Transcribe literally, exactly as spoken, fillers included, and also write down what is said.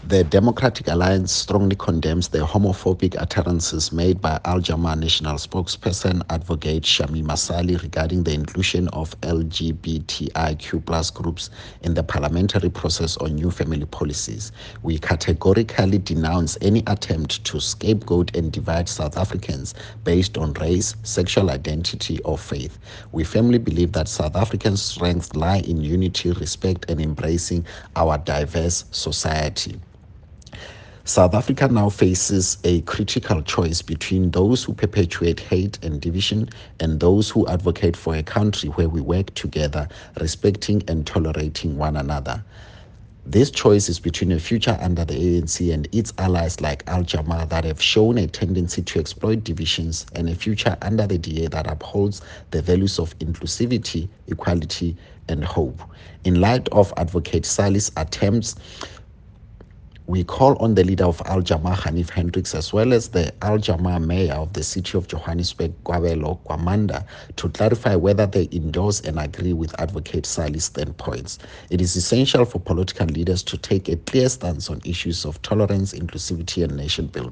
The Democratic Alliance strongly condemns the homophobic utterances made by Al Jama National spokesperson Advocate Shamima Sali regarding the inclusion of L G B T I Q plus groups in the parliamentary process on new family policies. We categorically denounce any attempt to scapegoat and divide South Africans based on race, sexual identity, or faith. We firmly believe that South Africans' strengths lie in unity, respect, and embracing our diverse society. South Africa now faces a critical choice between those who perpetuate hate and division and those who advocate for a country where we work together, respecting and tolerating one another. This choice is between a future under the A N C and its allies like Al Jama that have shown a tendency to exploit divisions, and a future under the D A that upholds the values of inclusivity, equality, and hope. In light of Advocate Sali's attempts, we call on the leader of Al Jama, Hanif Hendricks, as well as the Al Jama mayor of the city of Johannesburg, Kwabelo Kwamanda, to clarify whether they endorse and agree with Advocate Sali's standpoints. It is essential for political leaders to take a clear stance on issues of tolerance, inclusivity, and nation building.